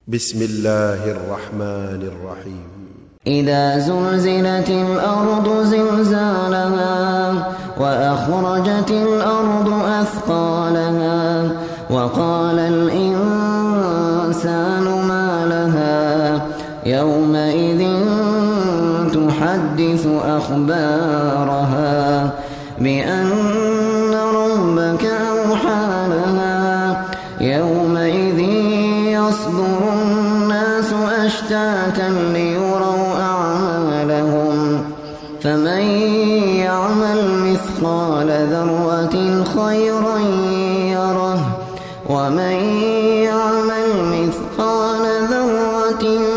بسم الله الرحمن الرحيم إذا زلزلت الأرض زلزالها وأخرجت الأرض أثقالها وقال الإنسان ما لها يومئذ تحدث أخبارها بأن ربك أوحى لها يومئذ يصدر الناس أشتاتا ليروا أعمالهم فمن يعمل مثقال ذرة خيرا يره ومن يعمل مثقال ذرة